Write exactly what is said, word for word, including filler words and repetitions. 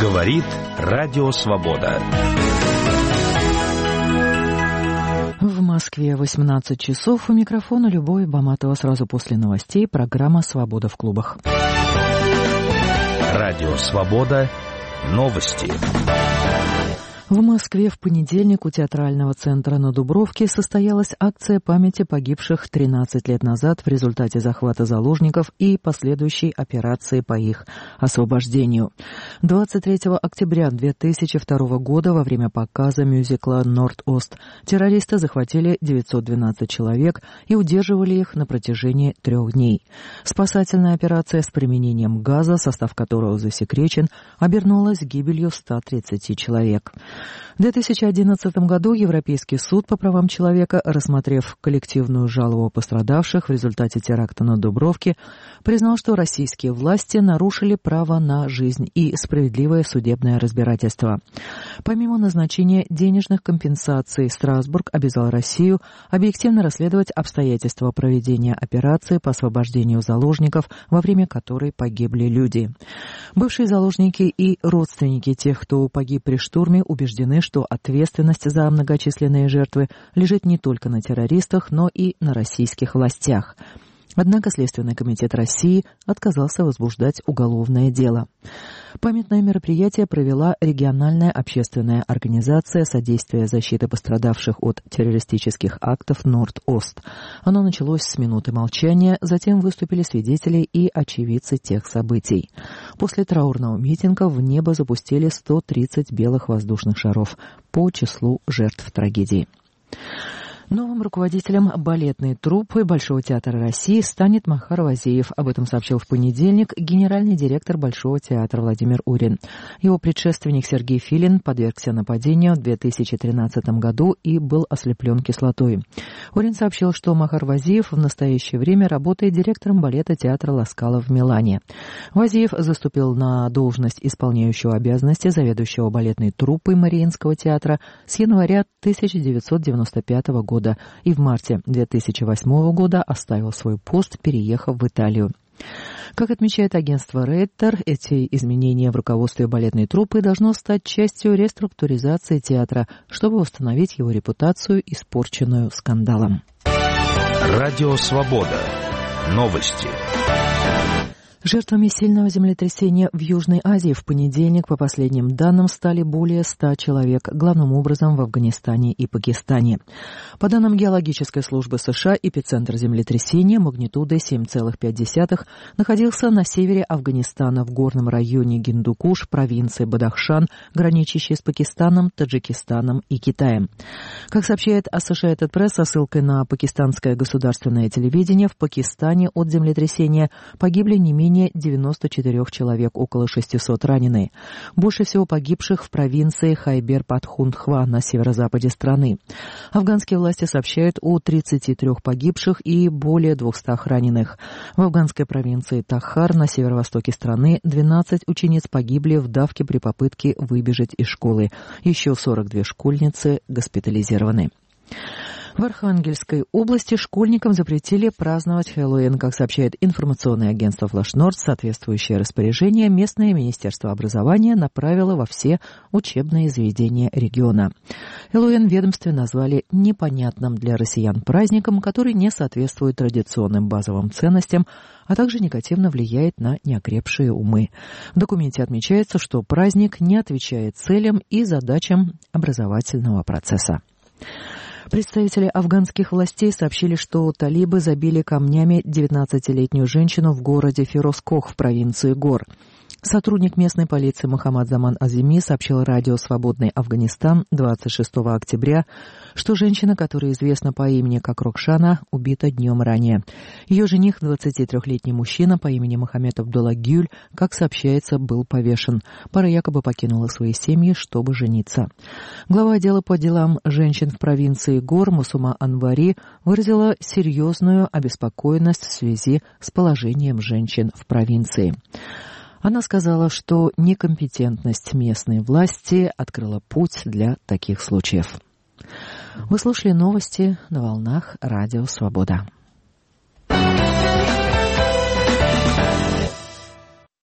Говорит Радио Свобода. В Москве восемнадцать часов. У микрофона Любовь Баматова. Сразу после новостей программа «Свобода в клубах». Радио Свобода. Новости. В Москве в понедельник у Театрального центра на Дубровке состоялась акция памяти погибших тринадцать лет назад в результате захвата заложников и последующей операции по их освобождению. двадцать третьего октября две тысячи второго года во время показа мюзикла «Норд-Ост» террористы захватили девятьсот двенадцать человек и удерживали их на протяжении трех дней. Спасательная операция с применением газа, состав которого засекречен, обернулась гибелью ста тридцати человек. В две тысячи одиннадцатом году Европейский суд по правам человека, рассмотрев коллективную жалобу пострадавших в результате теракта на Дубровке, признал, что российские власти нарушили право на жизнь и справедливое судебное разбирательство. Помимо назначения денежных компенсаций, Страсбург обязал Россию объективно расследовать обстоятельства проведения операции по освобождению заложников, во время которой погибли люди. Бывшие заложники и родственники тех, кто погиб при штурме, убеждены, что ответственность за многочисленные жертвы лежит не только на террористах, но и на российских властях. Однако Следственный комитет России отказался возбуждать уголовное дело. Памятное мероприятие провела региональная общественная организация содействия защиты пострадавших от террористических актов «Норд-Ост». Оно началось с минуты молчания, затем выступили свидетели и очевидцы тех событий. После траурного митинга в небо запустили сто тридцать белых воздушных шаров по числу жертв трагедии. Новым руководителем балетной труппы Большого театра России станет Махар Вазиев. Об этом сообщил в понедельник генеральный директор Большого театра Владимир Урин. Его предшественник Сергей Филин подвергся нападению в две тысячи тринадцатом году и был ослеплен кислотой. Урин сообщил, что Махар Вазиев в настоящее время работает директором балета театра Ла Скала в Милане. Вазиев заступил на должность исполняющего обязанности заведующего балетной труппой Мариинского театра с января тысяча девятьсот девяносто пятого года. И в марте две тысячи восьмого года оставил свой пост, переехав в Италию. Как отмечает агентство Рейтер, эти изменения в руководстве балетной труппы должно стать частью реструктуризации театра, чтобы восстановить его репутацию, испорченную скандалом. Радио Свобода. Новости. Жертвами сильного землетрясения в Южной Азии в понедельник, по последним данным, стали более ста человек, главным образом в Афганистане и Пакистане. По данным Геологической службы США, эпицентр землетрясения магнитудой семь целых пять десятых находился на севере Афганистана в горном районе Гиндукуш, провинции Бадахшан, граничащей с Пакистаном, Таджикистаном и Китаем. Как сообщает Associated Press со ссылкой на пакистанское государственное телевидение, в Пакистане от землетрясения погибли не менее девяносто четыре человек, около шестисот ранены. Больше всего погибших в провинции Хайбер-Патхунхва на северо-западе страны. Афганские власти сообщают о тридцати трёх погибших и более двухстах раненых. В афганской провинции Тахар на северо-востоке страны двенадцать учениц погибли в давке при попытке выбежать из школы. Еще сорок две школьницы госпитализированы. В Архангельской области школьникам запретили праздновать Хэллоуин. Как сообщает информационное агентство Flash North, соответствующее распоряжение местное министерство образования направило во все учебные заведения региона. Хэллоуин в ведомстве назвали непонятным для россиян праздником, который не соответствует традиционным базовым ценностям, а также негативно влияет на неокрепшие умы. В документе отмечается, что праздник не отвечает целям и задачам образовательного процесса. Представители афганских властей сообщили, что талибы забили камнями девятнадцатилетнюю женщину в городе Фирозкох в провинции Гор. Сотрудник местной полиции Мухаммад Заман Азими сообщил радио «Свободный Афганистан» двадцать шестого октября, что женщина, которая известна по имени как Рокшана, убита днем ранее. Ее жених, двадцатитрёхлетний мужчина по имени Мохаммед Абдулла Гюль, как сообщается, был повешен. Пара якобы покинула свои семьи, чтобы жениться. Глава отдела по делам женщин в провинции Гор Мусума Анвари выразила серьезную обеспокоенность в связи с положением женщин в провинции. Она сказала, что некомпетентность местной власти открыла путь для таких случаев. Вы слушали новости на волнах Радио Свобода.